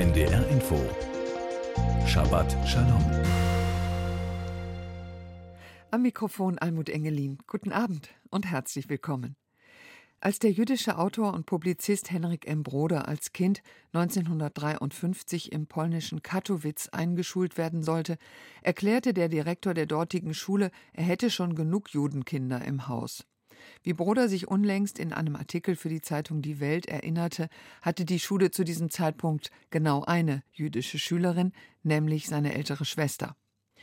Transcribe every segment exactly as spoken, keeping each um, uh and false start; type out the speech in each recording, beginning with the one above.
N D R Info Shabbat Shalom. Am Mikrofon Almut Engelin. Guten Abend und herzlich willkommen. Als der jüdische Autor und Publizist Henryk M. Broder als Kind neunzehnhundertdreiundfünfzig im polnischen Kattowitz eingeschult werden sollte, erklärte der Direktor der dortigen Schule, er hätte schon genug Judenkinder im Haus. Wie Broder sich unlängst in einem Artikel für die Zeitung Die Welt erinnerte, hatte die Schule zu diesem Zeitpunkt genau eine jüdische Schülerin, nämlich seine ältere Schwester.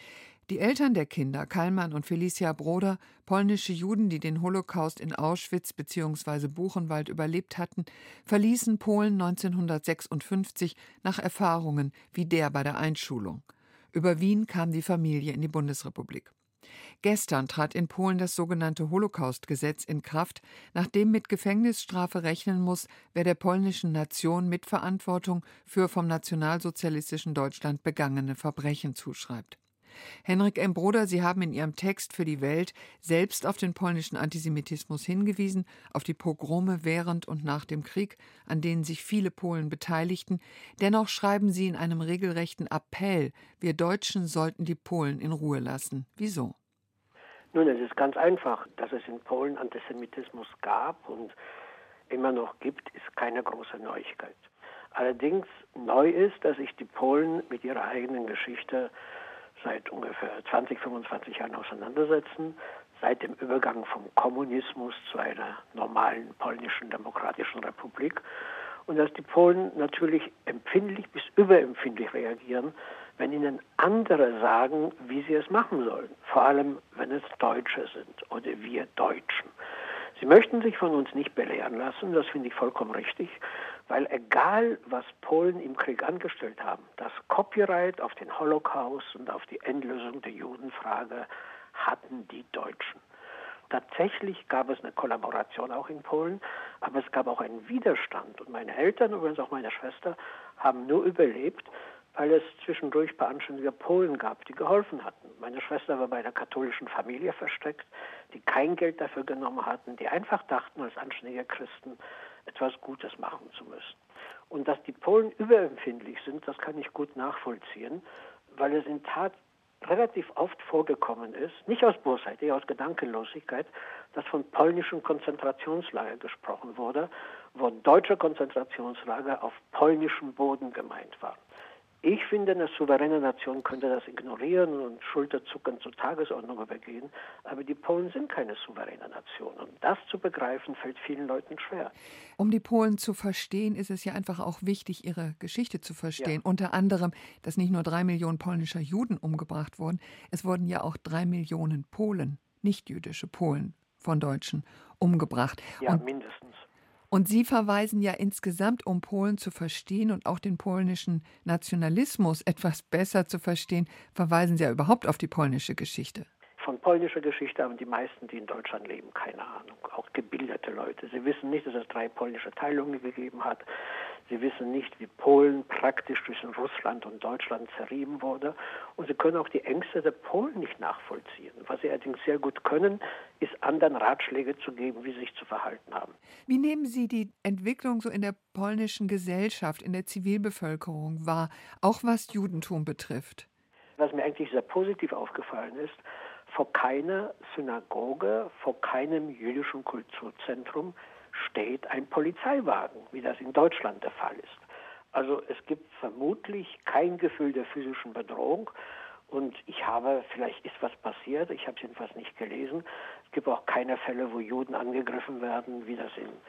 Die Eltern der Kinder, Kalman und Felicia Broder, polnische Juden, die den Holocaust in Auschwitz bzw. Buchenwald überlebt hatten, verließen Polen neunzehnhundertsechsundfünfzig nach Erfahrungen wie der bei der Einschulung. Über Wien kam die Familie in die Bundesrepublik. Gestern trat in Polen das sogenannte Holocaust-Gesetz in Kraft, nach dem mit Gefängnisstrafe rechnen muss, wer der polnischen Nation Mitverantwortung für vom nationalsozialistischen Deutschland begangene Verbrechen zuschreibt. Henryk M. Broder, Sie haben in Ihrem Text für die Welt selbst auf den polnischen Antisemitismus hingewiesen, auf die Pogrome während und nach dem Krieg, an denen sich viele Polen beteiligten. Dennoch schreiben Sie in einem regelrechten Appell, wir Deutschen sollten die Polen in Ruhe lassen. Wieso? Nun, es ist ganz einfach. Dass es in Polen Antisemitismus gab und immer noch gibt, ist keine große Neuigkeit. Allerdings neu ist, dass sich die Polen mit ihrer eigenen Geschichte seit ungefähr zwanzig, fünfundzwanzig Jahren auseinandersetzen, seit dem Übergang vom Kommunismus zu einer normalen polnischen demokratischen Republik. Und dass die Polen natürlich empfindlich bis überempfindlich reagieren, wenn ihnen andere sagen, wie sie es machen sollen. Vor allem, wenn es Deutsche sind oder wir Deutschen. Sie möchten sich von uns nicht belehren lassen, das finde ich vollkommen richtig, weil egal, was Polen im Krieg angestellt haben, das Copyright auf den Holocaust und auf die Endlösung der Judenfrage hatten die Deutschen. Tatsächlich gab es eine Kollaboration auch in Polen, aber es gab auch einen Widerstand. Und meine Eltern, übrigens auch meine Schwester, haben nur überlebt, weil es zwischendurch ein paar anständige Polen gab, die geholfen hatten. Meine Schwester war bei einer katholischen Familie versteckt, die kein Geld dafür genommen hatten, die einfach dachten, als anständige Christen etwas Gutes machen zu müssen. Und dass die Polen überempfindlich sind, das kann ich gut nachvollziehen, weil es in Tat relativ oft vorgekommen ist, nicht aus Bosheit, eher aus Gedankenlosigkeit, dass von polnischen Konzentrationslager gesprochen wurde, wo deutsche Konzentrationslager auf polnischem Boden gemeint waren. Ich finde, eine souveräne Nation könnte das ignorieren und schulterzuckend zur Tagesordnung übergehen, aber die Polen sind keine souveräne Nation und das zu begreifen, fällt vielen Leuten schwer. Um die Polen zu verstehen, ist es ja einfach auch wichtig, ihre Geschichte zu verstehen. Ja. Unter anderem, dass nicht nur drei Millionen polnischer Juden umgebracht wurden, es wurden ja auch drei Millionen Polen, nicht-jüdische Polen von Deutschen, umgebracht. Ja, und mindestens. Und Sie verweisen ja insgesamt, um Polen zu verstehen und auch den polnischen Nationalismus etwas besser zu verstehen, verweisen Sie ja überhaupt auf die polnische Geschichte. Von polnischer Geschichte haben die meisten, die in Deutschland leben, keine Ahnung. Auch gebildete Leute. Sie wissen nicht, dass es drei polnische Teilungen gegeben hat. Sie wissen nicht, wie Polen praktisch zwischen Russland und Deutschland zerrieben wurde. Und sie können auch die Ängste der Polen nicht nachvollziehen. Was sie allerdings sehr gut können, ist anderen Ratschläge zu geben, wie sie sich zu verhalten haben. Wie nehmen Sie die Entwicklung so in der polnischen Gesellschaft, in der Zivilbevölkerung wahr, auch was Judentum betrifft? Was mir eigentlich sehr positiv aufgefallen ist, vor keiner Synagoge, vor keinem jüdischen Kulturzentrum steht ein Polizeiwagen, wie das in Deutschland der Fall ist. Also es gibt vermutlich kein Gefühl der physischen Bedrohung und ich habe, vielleicht ist was passiert, ich habe es jedenfalls nicht gelesen, es gibt auch keine Fälle, wo Juden angegriffen werden, wie das in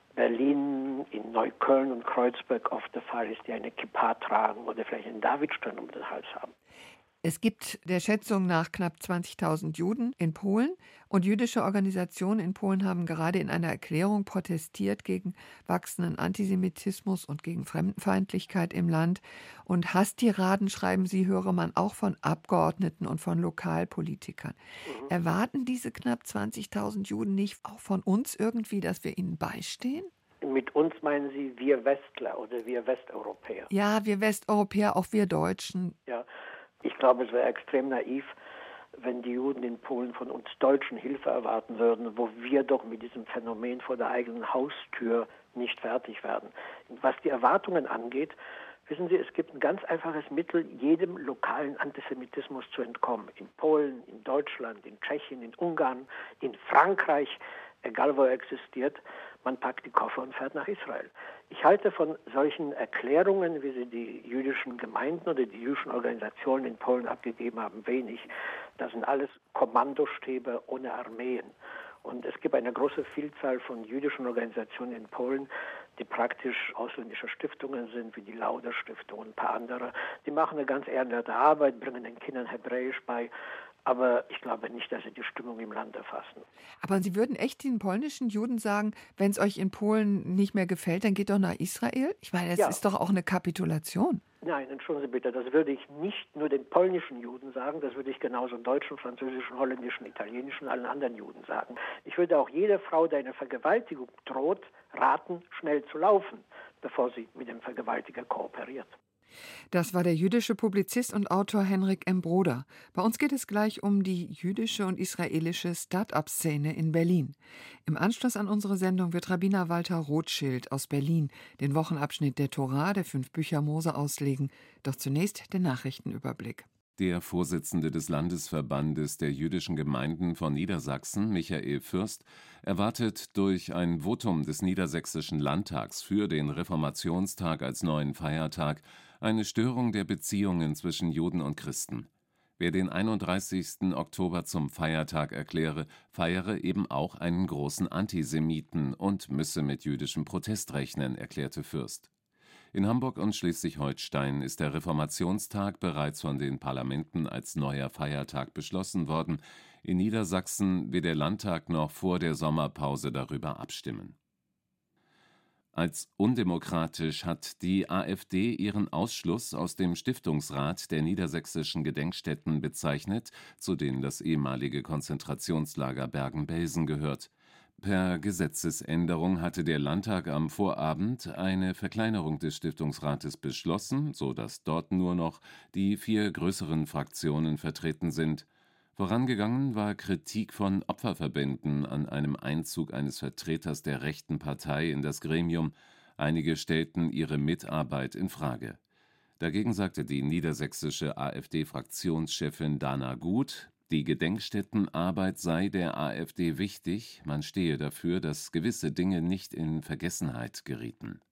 Berlin, in Neukölln und Kreuzberg oft der Fall ist, die eine Kippa tragen oder vielleicht einen Davidstern um den Hals haben. Es gibt der Schätzung nach knapp zwanzigtausend Juden in Polen und jüdische Organisationen in Polen haben gerade in einer Erklärung protestiert gegen wachsenden Antisemitismus und gegen Fremdenfeindlichkeit im Land. Und Hasstiraden, schreiben Sie, höre man auch von Abgeordneten und von Lokalpolitikern. Mhm. Erwarten diese knapp zwanzigtausend Juden nicht auch von uns irgendwie, dass wir ihnen beistehen? Mit uns meinen Sie wir Westler oder wir Westeuropäer? Ja, wir Westeuropäer, auch wir Deutschen. Ja. Ich glaube, es wäre extrem naiv, wenn die Juden in Polen von uns Deutschen Hilfe erwarten würden, wo wir doch mit diesem Phänomen vor der eigenen Haustür nicht fertig werden. Was die Erwartungen angeht, Wissen Sie, es gibt ein ganz einfaches Mittel, jedem lokalen Antisemitismus zu entkommen. In Polen, in Deutschland, in Tschechien, in Ungarn, in Frankreich, egal wo er existiert, man packt die Koffer und fährt nach Israel. Ich halte von solchen Erklärungen, wie sie die jüdischen Gemeinden oder die jüdischen Organisationen in Polen abgegeben haben, wenig. Das sind alles Kommandostäbe ohne Armeen. Und es gibt eine große Vielzahl von jüdischen Organisationen in Polen, die praktisch ausländische Stiftungen sind, wie die Lauder-Stiftung und ein paar andere. Die machen eine ganz ehrenwerte Arbeit, bringen den Kindern Hebräisch bei. Aber ich glaube nicht, dass sie die Stimmung im Land erfassen. Aber Sie würden echt den polnischen Juden sagen, wenn es euch in Polen nicht mehr gefällt, dann geht doch nach Israel? Ich meine, das Ja. ist doch auch eine Kapitulation. Nein, entschuldigen Sie bitte, das würde ich nicht nur den polnischen Juden sagen, das würde ich genauso deutschen, französischen, holländischen, italienischen, allen anderen Juden sagen. Ich würde auch jede Frau, der eine Vergewaltigung droht, raten, schnell zu laufen, bevor sie mit dem Vergewaltiger kooperiert. Das war der jüdische Publizist und Autor Henrik M. Broder. Bei uns geht es gleich um die jüdische und israelische Start-up-Szene in Berlin. Im Anschluss an unsere Sendung wird Rabbiner Walter Rothschild aus Berlin den Wochenabschnitt der Tora, der fünf Bücher Mose, auslegen. Doch zunächst der Nachrichtenüberblick. Der Vorsitzende des Landesverbandes der jüdischen Gemeinden von Niedersachsen, Michael Fürst, erwartet durch ein Votum des Niedersächsischen Landtags für den Reformationstag als neuen Feiertag eine Störung der Beziehungen zwischen Juden und Christen. Wer den einunddreißigsten Oktober zum Feiertag erkläre, feiere eben auch einen großen Antisemiten und müsse mit jüdischem Protest rechnen, erklärte Fürst. In Hamburg und Schleswig-Holstein ist der Reformationstag bereits von den Parlamenten als neuer Feiertag beschlossen worden. In Niedersachsen wird der Landtag noch vor der Sommerpause darüber abstimmen. Als undemokratisch hat die AfD ihren Ausschluss aus dem Stiftungsrat der niedersächsischen Gedenkstätten bezeichnet, zu denen das ehemalige Konzentrationslager Bergen-Belsen gehört. Per Gesetzesänderung hatte der Landtag am Vorabend eine Verkleinerung des Stiftungsrates beschlossen, sodass dort nur noch die vier größeren Fraktionen vertreten sind. Vorangegangen war Kritik von Opferverbänden an einem Einzug eines Vertreters der rechten Partei in das Gremium. Einige stellten ihre Mitarbeit in Frage. Dagegen sagte die niedersächsische AfD-Fraktionschefin Dana Gut, die Gedenkstättenarbeit sei der AfD wichtig, man stehe dafür, dass gewisse Dinge nicht in Vergessenheit gerieten.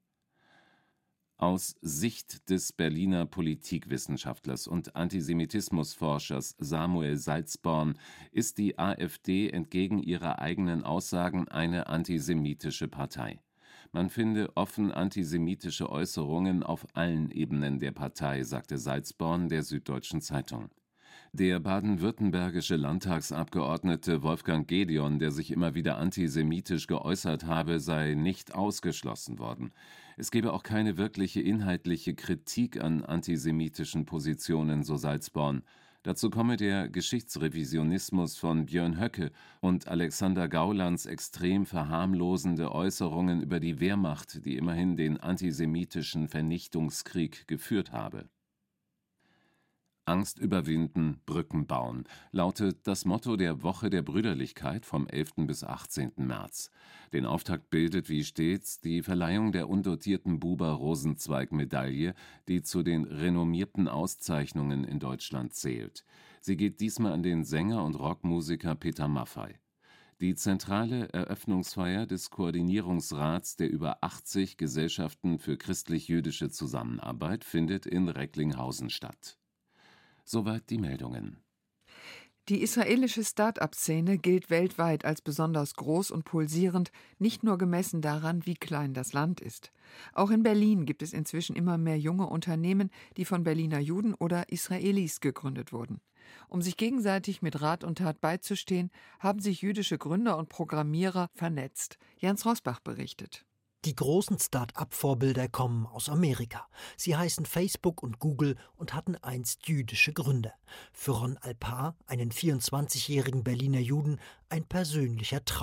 Aus Sicht des Berliner Politikwissenschaftlers und Antisemitismusforschers Samuel Salzborn ist die AfD entgegen ihrer eigenen Aussagen eine antisemitische Partei. Man finde offen antisemitische Äußerungen auf allen Ebenen der Partei, sagte Salzborn der Süddeutschen Zeitung. Der baden-württembergische Landtagsabgeordnete Wolfgang Gedeon, der sich immer wieder antisemitisch geäußert habe, sei nicht ausgeschlossen worden. Es gebe auch keine wirkliche inhaltliche Kritik an antisemitischen Positionen, so Salzborn. Dazu komme der Geschichtsrevisionismus von Björn Höcke und Alexander Gaulands extrem verharmlosende Äußerungen über die Wehrmacht, die immerhin den antisemitischen Vernichtungskrieg geführt habe. Angst überwinden, Brücken bauen, lautet das Motto der Woche der Brüderlichkeit vom elften bis achtzehnten März. Den Auftakt bildet wie stets die Verleihung der undotierten Buber-Rosenzweig-Medaille, die zu den renommierten Auszeichnungen in Deutschland zählt. Sie geht diesmal an den Sänger und Rockmusiker Peter Maffay. Die zentrale Eröffnungsfeier des Koordinierungsrats der über achtzig Gesellschaften für christlich-jüdische Zusammenarbeit findet in Recklinghausen statt. Soweit die Meldungen. Die israelische Start-up-Szene gilt weltweit als besonders groß und pulsierend, nicht nur gemessen daran, wie klein das Land ist. Auch in Berlin gibt es inzwischen immer mehr junge Unternehmen, die von Berliner Juden oder Israelis gegründet wurden. Um sich gegenseitig mit Rat und Tat beizustehen, haben sich jüdische Gründer und Programmierer vernetzt. Jens Rosbach berichtet. Die großen Start-up-Vorbilder kommen aus Amerika. Sie heißen Facebook und Google und hatten einst jüdische Gründer. Für Ron Alpar, einen vierundzwanzigjährigen Berliner Juden, ein persönlicher Traum.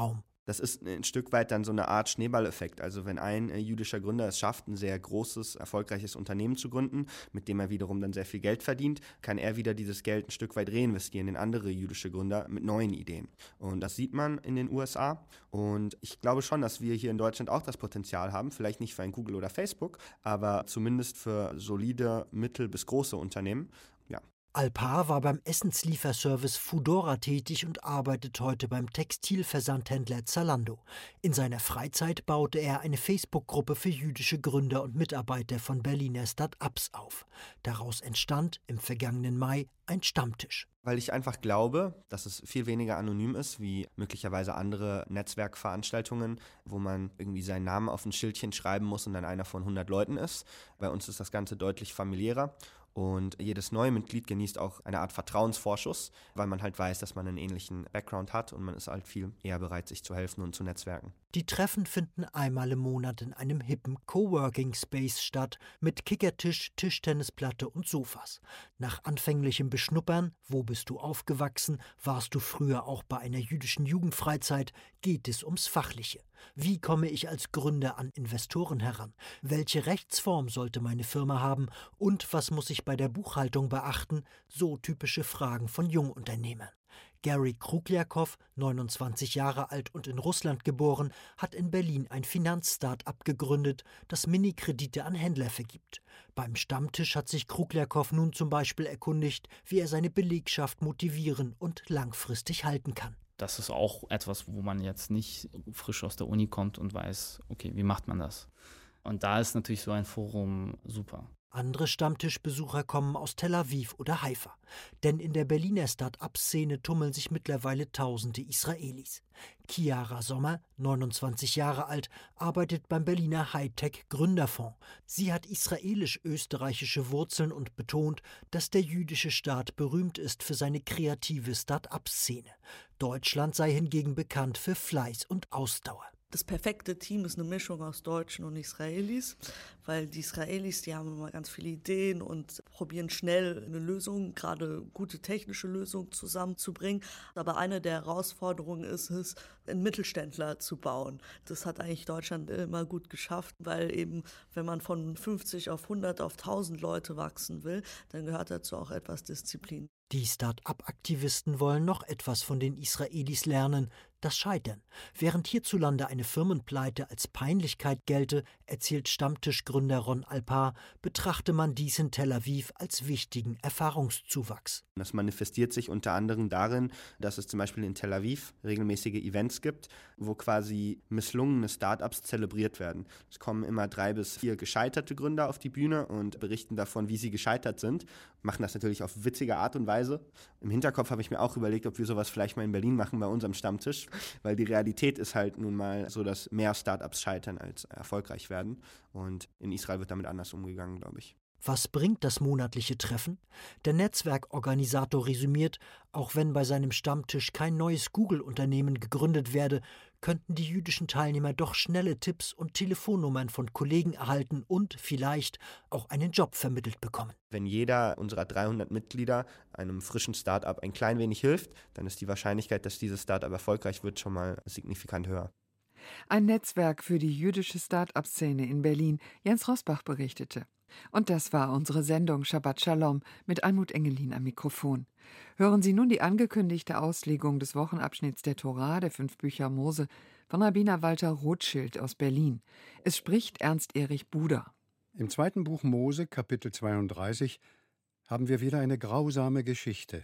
Das ist ein Stück weit dann so eine Art Schneeballeffekt. Also wenn ein äh, jüdischer Gründer es schafft, ein sehr großes, erfolgreiches Unternehmen zu gründen, mit dem er wiederum dann sehr viel Geld verdient, kann er wieder dieses Geld ein Stück weit reinvestieren in andere jüdische Gründer mit neuen Ideen. Und das sieht man in den U S A. Und ich glaube schon, dass wir hier in Deutschland auch das Potenzial haben, vielleicht nicht für ein Google oder Facebook, aber zumindest für solide, mittel- bis große Unternehmen. Ja. Alpar war beim Essenslieferservice Foodora tätig und arbeitet heute beim Textilversandhändler Zalando. In seiner Freizeit baute er eine Facebook-Gruppe für jüdische Gründer und Mitarbeiter von Berliner Start-ups auf. Daraus entstand im vergangenen Mai ein Stammtisch. Weil ich einfach glaube, dass es viel weniger anonym ist, wie möglicherweise andere Netzwerkveranstaltungen, wo man irgendwie seinen Namen auf ein Schildchen schreiben muss und dann einer von hundert Leuten ist. Bei uns ist das Ganze deutlich familiärer. Und jedes neue Mitglied genießt auch eine Art Vertrauensvorschuss, weil man halt weiß, dass man einen ähnlichen Background hat und man ist halt viel eher bereit, sich zu helfen und zu netzwerken. Die Treffen finden einmal im Monat in einem hippen Coworking-Space statt, mit Kickertisch, Tischtennisplatte und Sofas. Nach anfänglichem Beschnuppern, wo bist du aufgewachsen, warst du früher auch bei einer jüdischen Jugendfreizeit, geht es ums Fachliche. Wie komme ich als Gründer an Investoren heran? Welche Rechtsform sollte meine Firma haben? Und was muss ich bei der Buchhaltung beachten? So typische Fragen von Jungunternehmern. Gary Krugliakow, neunundzwanzig Jahre alt und in Russland geboren, hat in Berlin ein Finanz-Start-up gegründet, das Minikredite an Händler vergibt. Beim Stammtisch hat sich Krugliakow nun zum Beispiel erkundigt, wie er seine Belegschaft motivieren und langfristig halten kann. Das ist auch etwas, wo man jetzt nicht frisch aus der Uni kommt und weiß, okay, wie macht man das? Und da ist natürlich so ein Forum super. Andere Stammtischbesucher kommen aus Tel Aviv oder Haifa. Denn in der Berliner Start-up-Szene tummeln sich mittlerweile tausende Israelis. Chiara Sommer, neunundzwanzig Jahre alt, arbeitet beim Berliner Hightech-Gründerfonds. Sie hat israelisch-österreichische Wurzeln und betont, dass der jüdische Staat berühmt ist für seine kreative Start-up-Szene. Deutschland sei hingegen bekannt für Fleiß und Ausdauer. Das perfekte Team ist eine Mischung aus Deutschen und Israelis, weil die Israelis, die haben immer ganz viele Ideen und probieren schnell eine Lösung, gerade gute technische Lösungen zusammenzubringen. Aber eine der Herausforderungen ist es, einen Mittelständler zu bauen. Das hat eigentlich Deutschland immer gut geschafft, weil eben, wenn man von fünfzig auf hundert auf tausend Leute wachsen will, dann gehört dazu auch etwas Disziplin. Die Start-up-Aktivisten wollen noch etwas von den Israelis lernen, das Scheitern. Während hierzulande eine Firmenpleite als Peinlichkeit gelte, erzählt Stammtischgründer Ron Alpar, betrachte man dies in Tel Aviv als wichtigen Erfahrungszuwachs. Das manifestiert sich unter anderem darin, dass es zum Beispiel in Tel Aviv regelmäßige Events gibt, wo quasi misslungene Startups zelebriert werden. Es kommen immer drei bis vier gescheiterte Gründer auf die Bühne und berichten davon, wie sie gescheitert sind. Machen das natürlich auf witzige Art und Weise. Im Hinterkopf habe ich mir auch überlegt, ob wir sowas vielleicht mal in Berlin machen bei unserem Stammtisch, weil die Realität ist halt nun mal so, dass mehr Startups scheitern als erfolgreich werden. Und in Israel wird damit anders umgegangen, glaube ich. Was bringt das monatliche Treffen? Der Netzwerkorganisator resümiert, auch wenn bei seinem Stammtisch kein neues Google-Unternehmen gegründet werde, könnten die jüdischen Teilnehmer doch schnelle Tipps und Telefonnummern von Kollegen erhalten und vielleicht auch einen Job vermittelt bekommen. Wenn jeder unserer dreihundert Mitglieder einem frischen Start-up ein klein wenig hilft, dann ist die Wahrscheinlichkeit, dass dieses Start-up erfolgreich wird, schon mal signifikant höher. Ein Netzwerk für die jüdische Start-up-Szene in Berlin. Jens Rosbach berichtete. Und das war unsere Sendung Shabbat Shalom mit Almut Engelin am Mikrofon. Hören Sie nun die angekündigte Auslegung des Wochenabschnitts der Tora, der fünf Bücher Mose, von Rabbiner Walter Rothschild aus Berlin. Es spricht Ernst-Erich Buder. Im zweiten Buch Mose, Kapitel zweiunddreißig, haben wir wieder eine grausame Geschichte.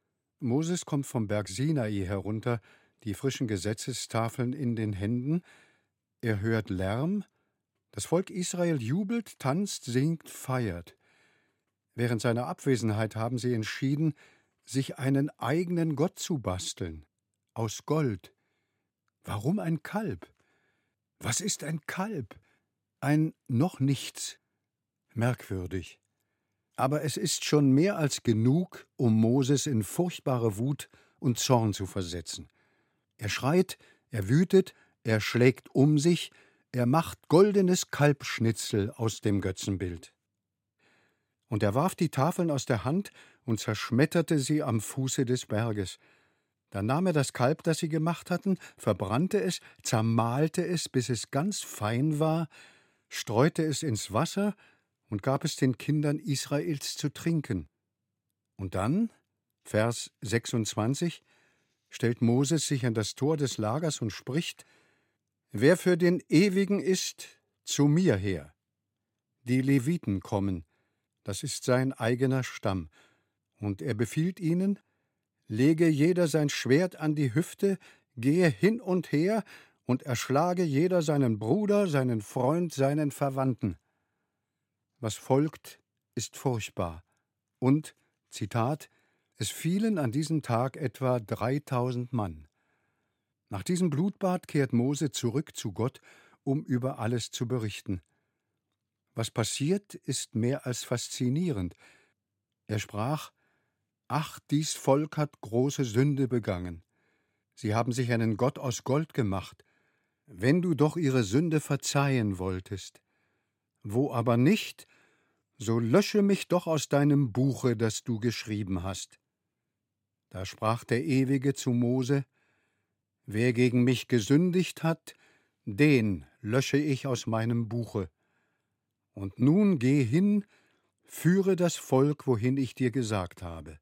Moses kommt vom Berg Sinai herunter, die frischen Gesetzestafeln in den Händen. Er hört Lärm. Das Volk Israel jubelt, tanzt, singt, feiert. Während seiner Abwesenheit haben sie entschieden, sich einen eigenen Gott zu basteln. Aus Gold. Warum ein Kalb? Was ist ein Kalb? Ein noch nichts. Merkwürdig. Aber es ist schon mehr als genug, um Moses in furchtbare Wut und Zorn zu versetzen. Er schreit, er wütet, er schlägt um sich, er macht goldenes Kalbschnitzel aus dem Götzenbild. Und er warf die Tafeln aus der Hand und zerschmetterte sie am Fuße des Berges. Dann nahm er das Kalb, das sie gemacht hatten, verbrannte es, zermahlte es, bis es ganz fein war, streute es ins Wasser und gab es den Kindern Israels zu trinken. Und dann, Vers sechsundzwanzig, stellt Moses sich an das Tor des Lagers und spricht: Wer für den Ewigen ist, zu mir her. Die Leviten kommen, das ist sein eigener Stamm. Und er befiehlt ihnen: Lege jeder sein Schwert an die Hüfte, gehe hin und her und erschlage jeder seinen Bruder, seinen Freund, seinen Verwandten. Was folgt, ist furchtbar. Und, Zitat, es fielen an diesem Tag etwa dreitausend Mann. Nach diesem Blutbad kehrt Mose zurück zu Gott, um über alles zu berichten. Was passiert, ist mehr als faszinierend. Er sprach: Ach, dies Volk hat große Sünde begangen. Sie haben sich einen Gott aus Gold gemacht. Wenn du doch ihre Sünde verzeihen wolltest. Wo aber nicht, so lösche mich doch aus deinem Buche, das du geschrieben hast. Da sprach der Ewige zu Mose: Wer gegen mich gesündigt hat, den lösche ich aus meinem Buche. Und nun geh hin, führe das Volk, wohin ich dir gesagt habe.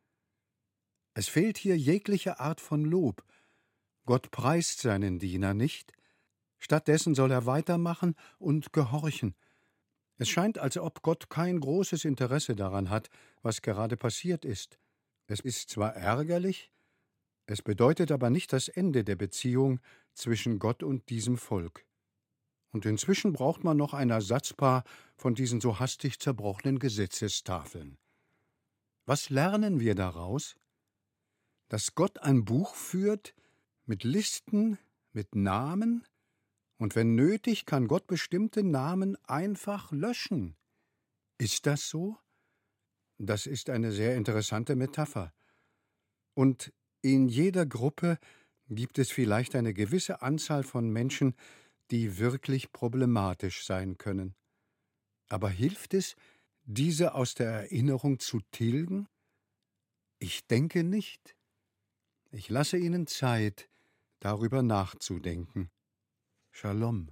Es fehlt hier jegliche Art von Lob. Gott preist seinen Diener nicht. Stattdessen soll er weitermachen und gehorchen. Es scheint, als ob Gott kein großes Interesse daran hat, was gerade passiert ist. Es ist zwar ärgerlich, es bedeutet aber nicht das Ende der Beziehung zwischen Gott und diesem Volk. Und inzwischen braucht man noch ein Ersatzpaar von diesen so hastig zerbrochenen Gesetzestafeln. Was lernen wir daraus? Dass Gott ein Buch führt mit Listen, mit Namen, und wenn nötig, kann Gott bestimmte Namen einfach löschen. Ist das so? Das ist eine sehr interessante Metapher. Und in jeder Gruppe gibt es vielleicht eine gewisse Anzahl von Menschen, die wirklich problematisch sein können. Aber hilft es, diese aus der Erinnerung zu tilgen? Ich denke nicht. Ich lasse Ihnen Zeit, darüber nachzudenken. Shalom.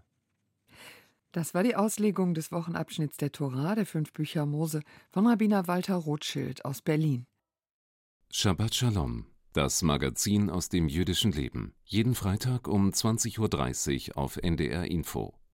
Das war die Auslegung des Wochenabschnitts der Tora, der fünf Bücher Mose, von Rabbiner Walter Rothschild aus Berlin. Shabbat Shalom, das Magazin aus dem jüdischen Leben. Jeden Freitag um zwanzig Uhr dreißig auf N D R Info.